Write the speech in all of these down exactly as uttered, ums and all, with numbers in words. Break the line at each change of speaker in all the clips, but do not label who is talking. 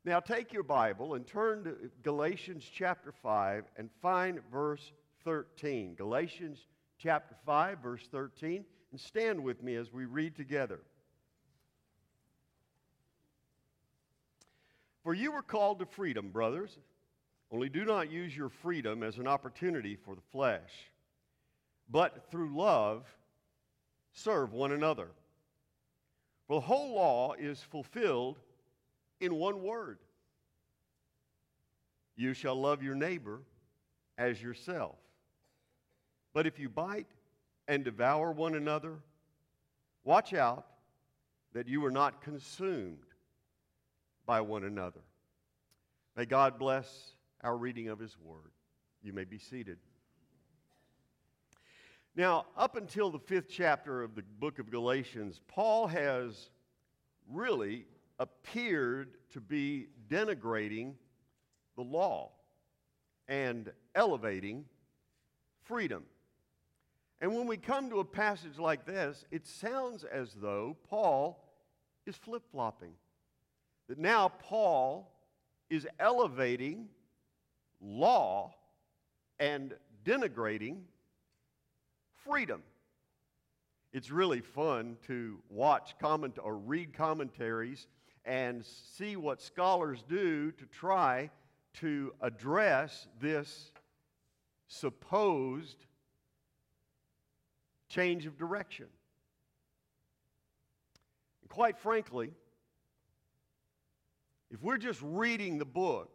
Now take your Bible and turn to Galatians chapter five and find verse thirteen. Galatians chapter five, verse thirteen. And stand with me as we read together. For you were called to freedom, brothers. Only do not use your freedom as an opportunity for the flesh, but through love serve one another. For the whole law is fulfilled in one word. You shall love your neighbor as yourself. But if you bite and devour one another, watch out that you are not consumed by one another. May God bless our reading of His Word. You may be seated. Now, up until the fifth chapter of the book of Galatians, Paul has really appeared to be denigrating the law and elevating freedom. And when we come to a passage like this, it sounds as though Paul is flip-flopping. That now Paul is elevating law and denigrating freedom. It's really fun to watch comment or read commentaries and see what scholars do to try to address this supposed change of direction. And quite frankly, if we're just reading the book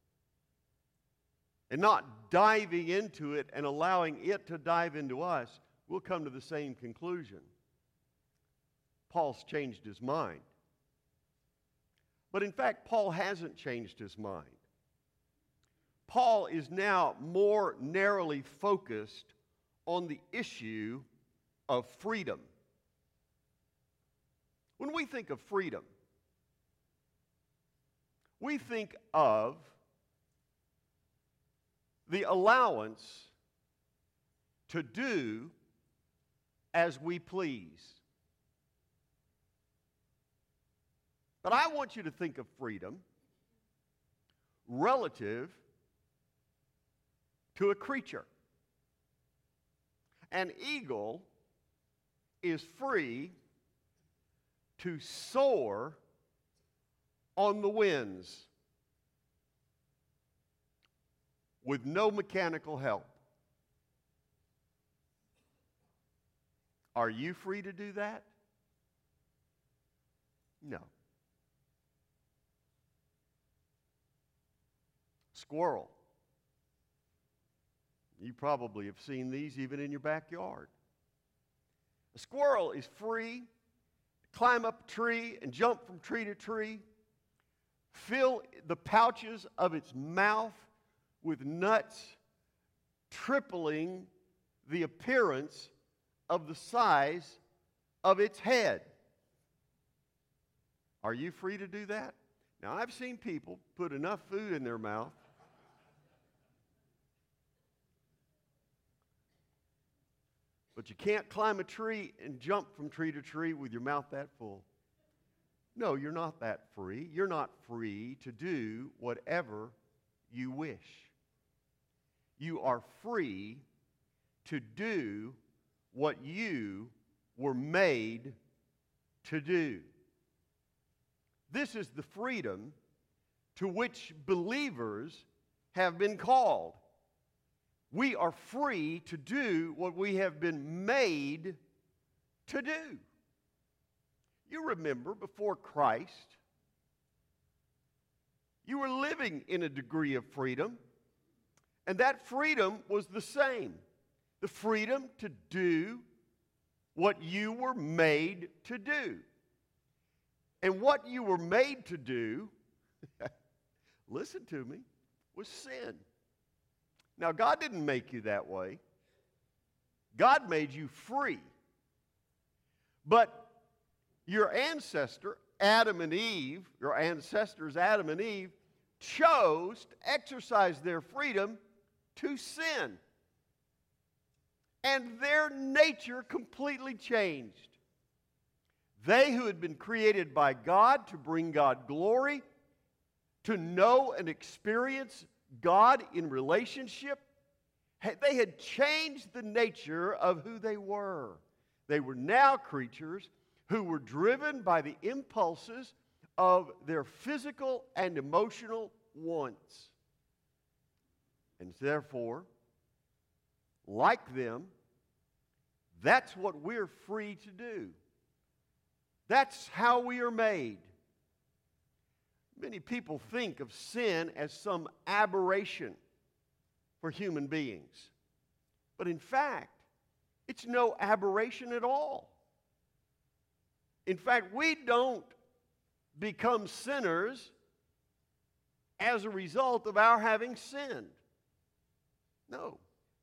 and not diving into it and allowing it to dive into us, we'll come to the same conclusion. Paul's changed his mind. But in fact, Paul hasn't changed his mind. Paul is now more narrowly focused on the issue of freedom. When we think of freedom, we think of the allowance to do as we please. But I want you to think of freedom relative to a creature. An eagle is free to soar on the winds with no mechanical help. Are you free to do that? No. Squirrel. You probably have seen these even in your backyard. A squirrel is free to climb up a tree and jump from tree to tree, fill the pouches of its mouth with nuts, tripling the appearance of the size of its head. Are you free to do that? Now, I've seen people put enough food in their mouth but you can't climb a tree and jump from tree to tree with your mouth that full. No, you're not that free. You're not free to do whatever you wish. You are free to do what you were made to do. This is the freedom to which believers have been called. We are free to do what we have been made to do. You remember, before Christ, you were living in a degree of freedom, and that freedom was the same. The freedom to do what you were made to do. And what you were made to do, listen to me, was sin. Now, God didn't make you that way. God made you free. But your ancestor, Adam and Eve, your ancestors, Adam and Eve, chose to exercise their freedom to sin. And their nature completely changed. They who had been created by God to bring God glory to know and experience God in relationship. They had changed the nature of who they were. They were now creatures who were driven by the impulses of their physical and emotional wants. And therefore, like them, that's what we're free to do. That's how we are made. Many people think of sin as some aberration for human beings. But in fact, it's no aberration at all. In fact, we don't become sinners as a result of our having sinned. No.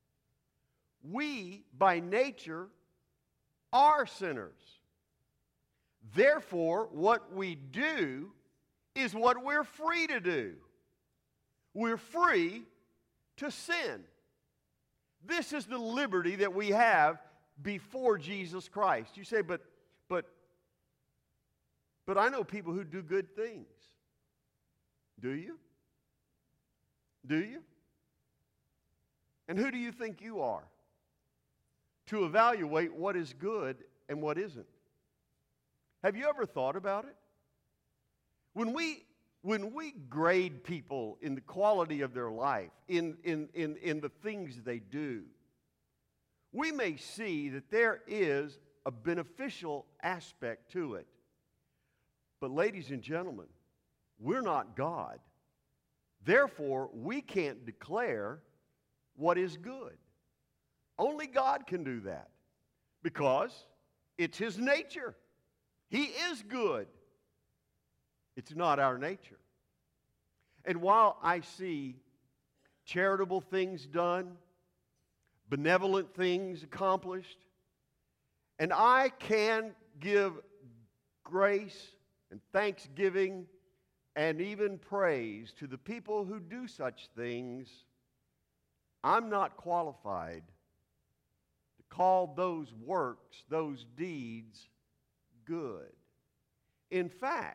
We, by nature, are sinners. Therefore, what we do is what we're free to do. We're free to sin. This is the liberty that we have before Jesus Christ. You say, but, but, but I know people who do good things. Do you? Do you? And who do you think you are to evaluate what is good and what isn't? Have you ever thought about it? When we, when we grade people in the quality of their life, in, in, in, in the things they do, we may see that there is a beneficial aspect to it. But ladies and gentlemen, we're not God. Therefore, we can't declare what is good. Only God can do that because it's His nature. He is good. It's not our nature. And while I see charitable things done, benevolent things accomplished, and I can give grace and thanksgiving and even praise to the people who do such things, I'm not qualified to call those works, those deeds, good. In fact,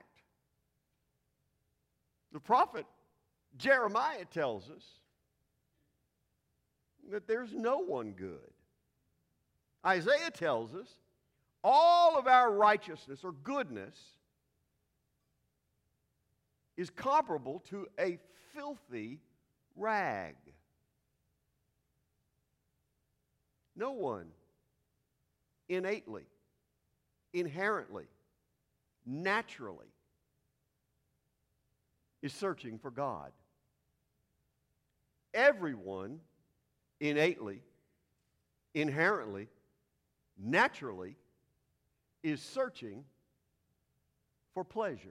the prophet Jeremiah tells us that there's no one good. Isaiah tells us all of our righteousness or goodness is comparable to a filthy rag. No one innately, inherently, naturally is searching for God. Everyone innately, inherently, naturally is searching for pleasure.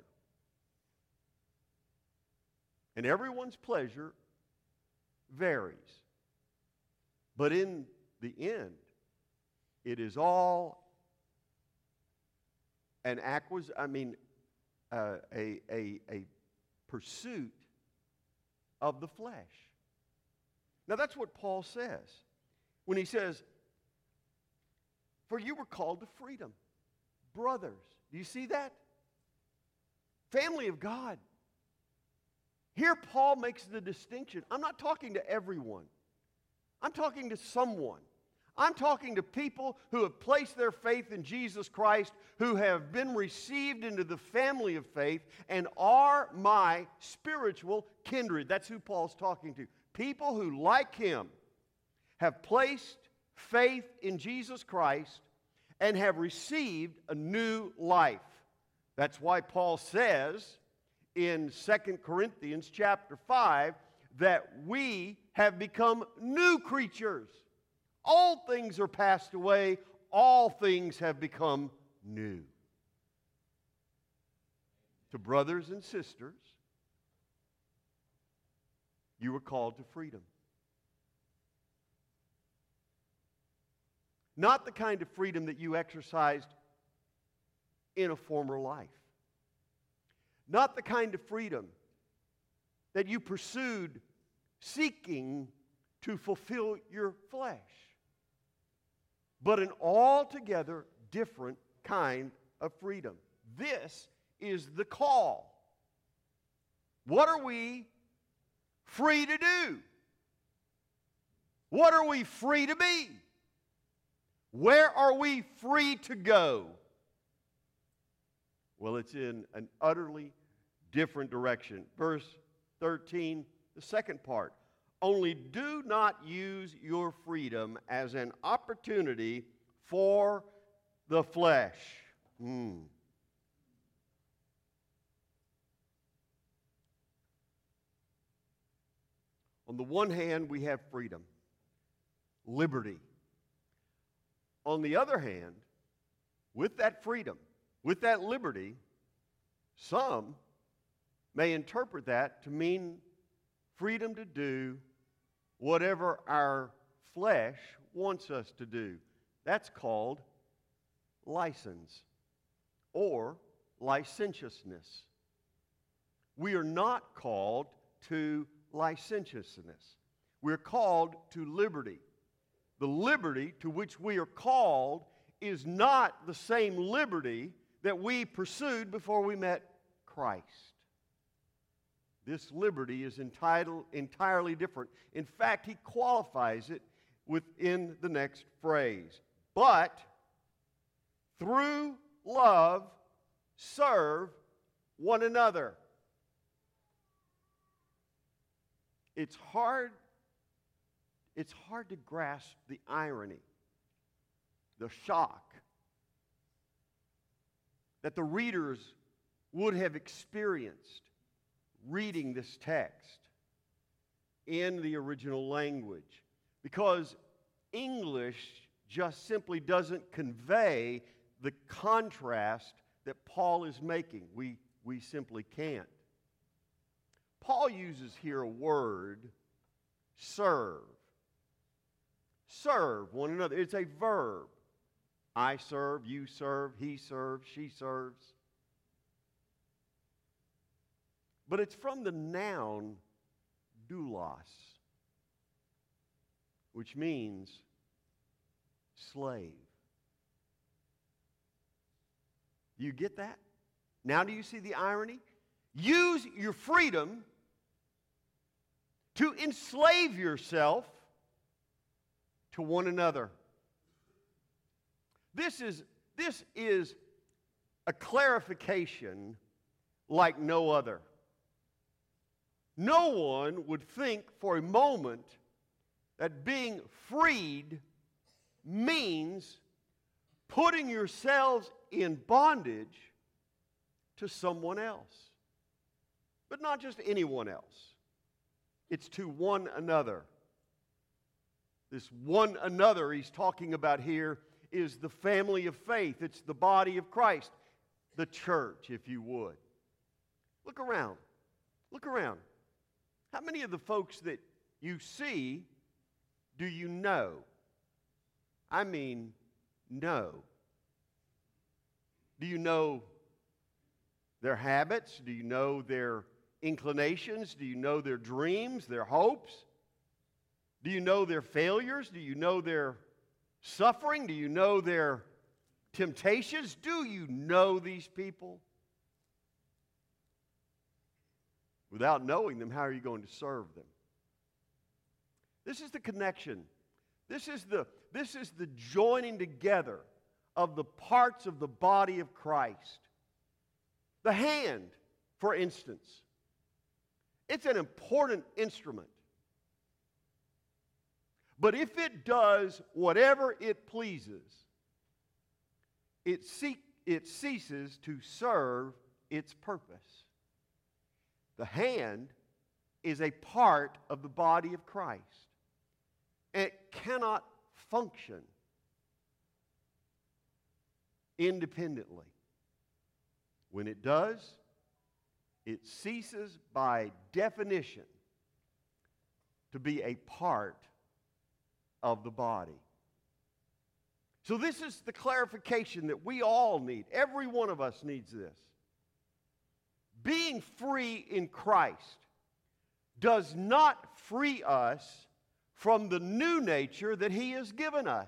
And everyone's pleasure varies. But in the end, it is all an acquis- I mean, uh, a, a, a pursuit of the flesh. Now that's what Paul says when he says, for you were called to freedom. Brothers, do you see that? Family of God. Here Paul makes the distinction. I'm not talking to everyone. I'm talking to someone. I'm talking to people who have placed their faith in Jesus Christ, who have been received into the family of faith and are my spiritual kindred. That's who Paul's talking to. People who, like him, have placed faith in Jesus Christ and have received a new life. That's why Paul says in Second Corinthians chapter five that we have become new creatures. All things are passed away. All things have become new. To brothers and sisters, you were called to freedom. Not the kind of freedom that you exercised in a former life. Not the kind of freedom that you pursued seeking to fulfill your flesh. But an altogether different kind of freedom. This is the call. What are we free to do? What are we free to be? Where are we free to go? Well, it's in an utterly different direction. Verse thirteen, the second part. Only do not use your freedom as an opportunity for the flesh. Hmm. On the one hand, we have freedom, liberty. On the other hand, with that freedom, with that liberty, some may interpret that to mean freedom to do whatever our flesh wants us to do. That's called license or licentiousness. We are not called to licentiousness. We're called to liberty. The liberty to which we are called is not the same liberty that we pursued before we met Christ. This liberty is entitled, entirely different. In fact, he qualifies it within the next phrase. But through love, serve one another. It's hard, it's hard to grasp the irony, the shock that the readers would have experienced reading this text in the original language, because English just simply doesn't convey the contrast that Paul is making. We, we simply can't. Paul uses here a word, serve. Serve one another. It's a verb. I serve, you serve, he serves, she serves. But it's from the noun doulos, which means slave. Do you get that? Now do you see the irony? Use your freedom to enslave yourself to one another. This is, this is a clarification like no other. No one would think for a moment that being freed means putting yourselves in bondage to someone else. But not just anyone else. It's to one another. This one another he's talking about here is the family of faith. It's the body of Christ, the church, if you would. Look around. Look around. How many of the folks that you see do you know? I mean, know. Do you know their habits? Do you know their inclinations? Do you know their dreams, their hopes? Do you know their failures? Do you know their suffering? Do you know their temptations? Do you know these people? Without knowing them, how are you going to serve them? This is the connection. This is the, this is the joining together of the parts of the body of Christ. The hand, for instance, it's an important instrument. But if it does whatever it pleases, it, seek, it ceases to serve its purpose. The hand is a part of the body of Christ. And it cannot function independently. When it does, it ceases by definition to be a part of the body. So this is the clarification that we all need. Every one of us needs this. Being free in Christ does not free us from the new nature that He has given us.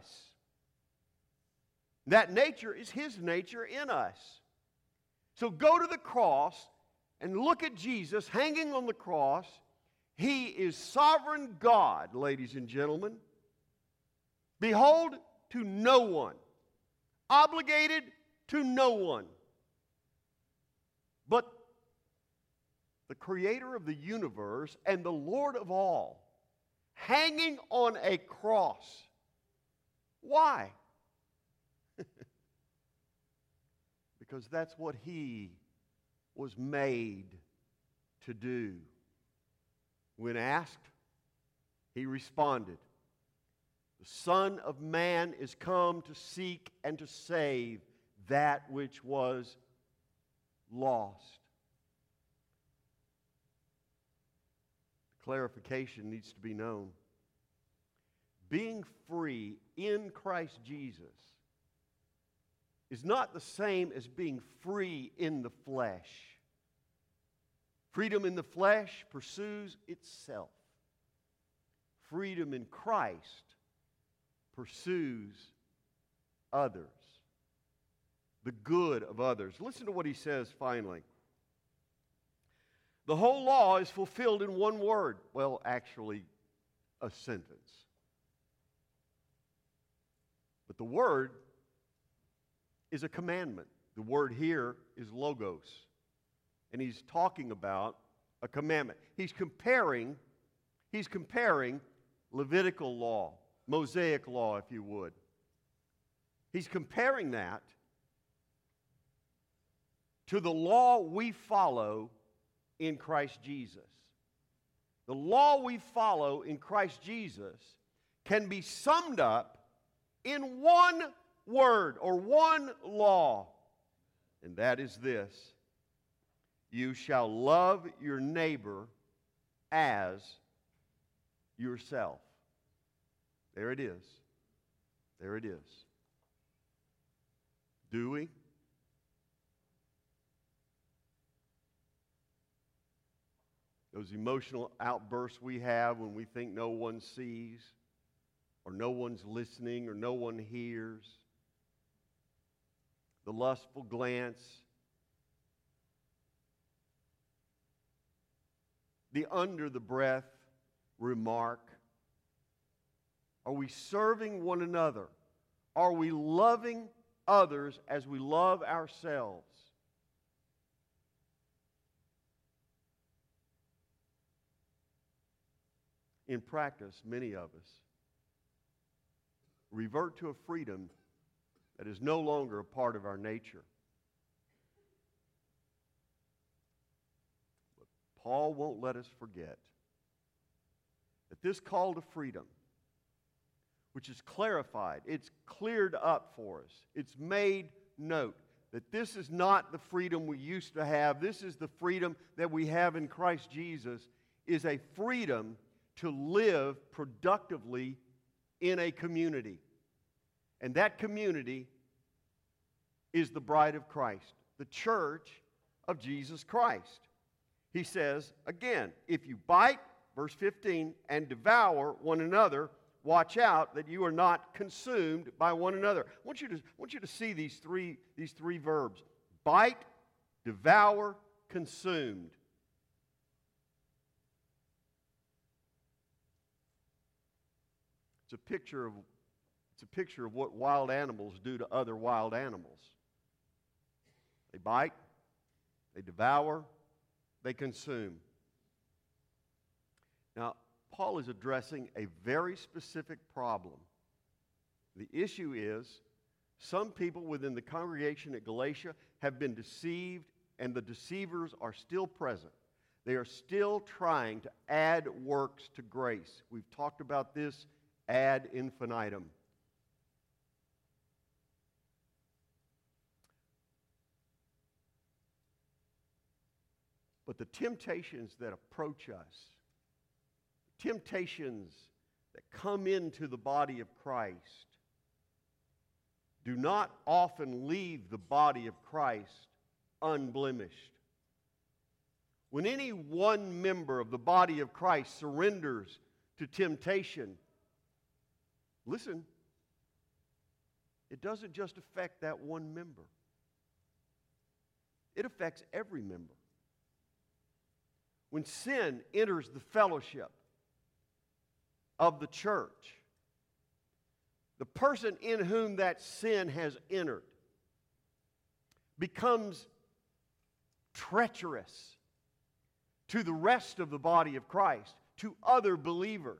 That nature is His nature in us. So go to the cross and look at Jesus hanging on the cross. He is sovereign God, ladies and gentlemen. Behold, to no one. Obligated to no one. But the creator of the universe and the Lord of all, hanging on a cross. Why? Because that's what he was made to do. When asked, he responded, "The Son of Man is come to seek and to save that which was lost." Clarification needs to be known. Being free in Christ Jesus is not the same as being free in the flesh. Freedom in the flesh pursues itself. Freedom in Christ pursues others, the good of others. Listen to what he says finally. The whole law is fulfilled in one word. Well, actually, a sentence. But the word is a commandment. The word here is logos. And he's talking about a commandment. He's comparing, he's comparing Levitical law, Mosaic law, if you would. He's comparing that to the law we follow in Christ Jesus. The law we follow in Christ Jesus can be summed up in one word or one law, and that is this: you shall love your neighbor as yourself. There it is. There it is. Do we? Those emotional outbursts we have when we think no one sees, or no one's listening, or no one hears. The lustful glance. The under the breath remark. Are we serving one another? Are we loving others as we love ourselves? In practice, many of us revert to a freedom that is no longer a part of our nature. But Paul won't let us forget that this call to freedom, which is clarified, it's cleared up for us, it's made note that this is not the freedom we used to have. This is the freedom that we have in Christ Jesus, is a freedom to live productively in a community. And that community is the bride of Christ, the church of Jesus Christ. He says, again, if you bite, verse fifteen, and devour one another, watch out that you are not consumed by one another. I want you to, I want you to see these three, these three verbs: bite, devour, consumed. It's a picture of, it's a picture of what wild animals do to other wild animals. They bite, they devour, they consume. Now, Paul is addressing a very specific problem. The issue is, some people within the congregation at Galatia have been deceived, and the deceivers are still present. They are still trying to add works to grace. We've talked about this ad infinitum. But the temptations that approach us, temptations that come into the body of Christ, do not often leave the body of Christ unblemished. When any one member of the body of Christ surrenders to temptation, listen, it doesn't just affect that one member. It affects every member. when sin enters the fellowship of the church, the person in whom that sin has entered becomes treacherous to the rest of the body of Christ, to other believers.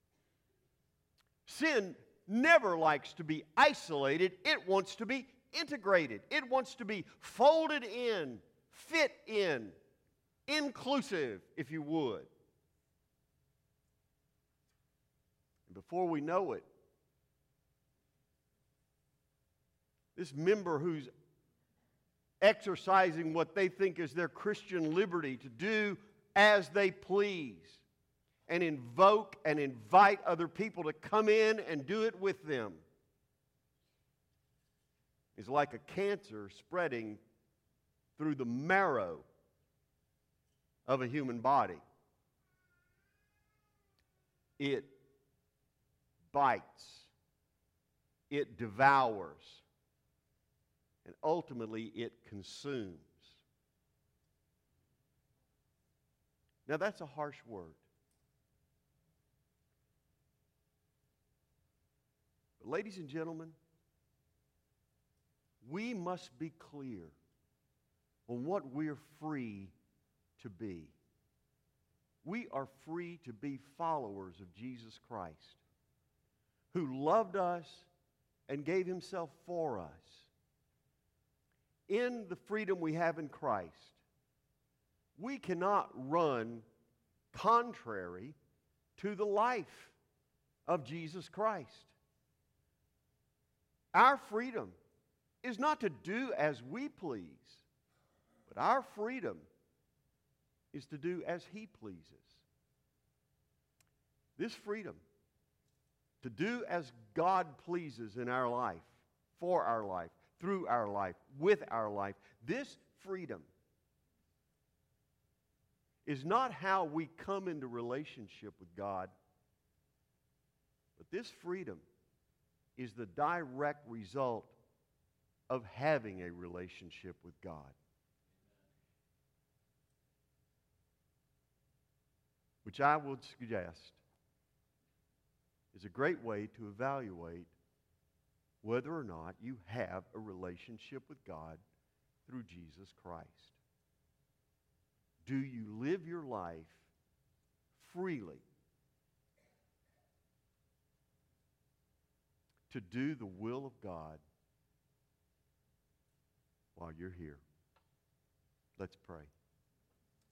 Sin never likes to be isolated. It wants to be integrated. It wants to be folded in, fit in, inclusive, if you would. And before we know it, this member who's exercising what they think is their Christian liberty to do as they please and invoke and invite other people to come in and do it with them is like a cancer spreading through the marrow of a human body. It bites, it devours, and ultimately it consumes. Now that's a harsh word. But ladies and gentlemen, we must be clear on what we're free to be. We are free to be followers of Jesus Christ, who loved us and gave himself for us. In the freedom we have in Christ, we cannot run contrary to the life of Jesus Christ. Our freedom is not to do as we please, but our freedom is to do as he pleases. This freedom to do as God pleases in our life, for our life, through our life, with our life, this freedom is not how we come into relationship with God, but this freedom is the direct result of having a relationship with God. Which I would suggest is a great way to evaluate whether or not you have a relationship with God through Jesus Christ. Do you live your life freely to do the will of God while you're here? Let's pray.